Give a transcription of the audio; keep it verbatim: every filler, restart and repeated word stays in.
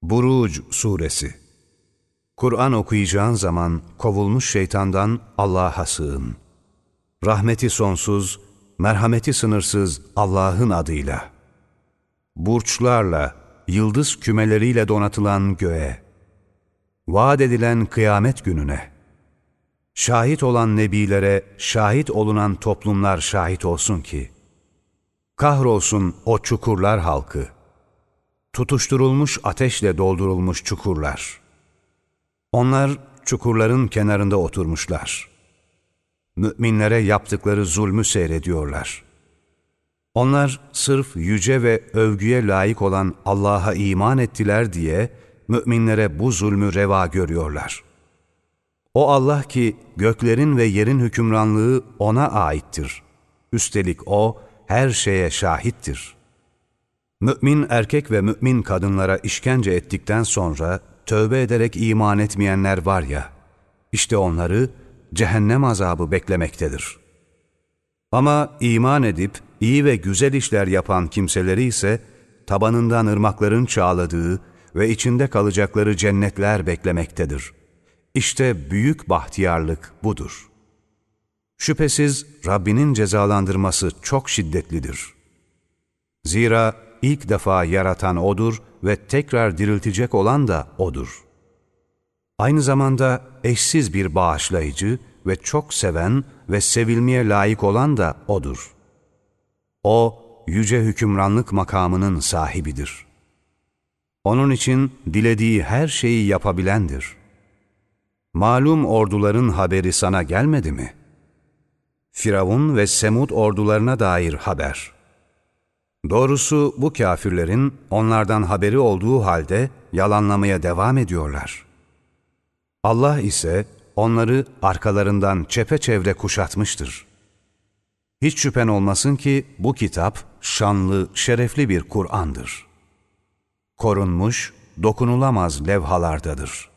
Buruc Suresi. Kur'an okuyacağın zaman kovulmuş şeytandan Allah'a sığın. Rahmeti sonsuz, merhameti sınırsız Allah'ın adıyla. Burçlarla, yıldız kümeleriyle donatılan göğe, vaat edilen kıyamet gününe, şahit olan nebilere şahit olunan toplumlar şahit olsun ki, kahrolsun o çukurlar halkı, tutuşturulmuş ateşle doldurulmuş çukurlar. Onlar çukurların kenarında oturmuşlar. Müminlere yaptıkları zulmü seyrediyorlar. Onlar sırf yüce ve övgüye layık olan Allah'a iman ettiler diye müminlere bu zulmü reva görüyorlar. O Allah ki göklerin ve yerin hükümranlığı O'na aittir. Üstelik O her şeye şahittir. Mümin erkek ve mümin kadınlara işkence ettikten sonra tövbe ederek iman etmeyenler var ya, işte onları cehennem azabı beklemektedir. Ama iman edip iyi ve güzel işler yapan kimseleri ise tabanından ırmakların çağladığı ve içinde kalacakları cennetler beklemektedir. İşte büyük bahtiyarlık budur. Şüphesiz Rabbinin cezalandırması çok şiddetlidir. Zira ilk defa yaratan O'dur ve tekrar diriltecek olan da O'dur. Aynı zamanda eşsiz bir bağışlayıcı ve çok seven ve sevilmeye layık olan da O'dur. O, yüce hükümranlık makamının sahibidir. Onun için dilediği her şeyi yapabilendir. Malum orduların haberi sana gelmedi mi? Firavun ve Semud ordularına dair haber. Doğrusu bu kâfirlerin onlardan haberi olduğu halde yalanlamaya devam ediyorlar. Allah ise onları arkalarından çepeçevre kuşatmıştır. Hiç şüphen olmasın ki bu kitap şanlı, şerefli bir Kur'an'dır. Korunmuş, dokunulamaz levhalardadır.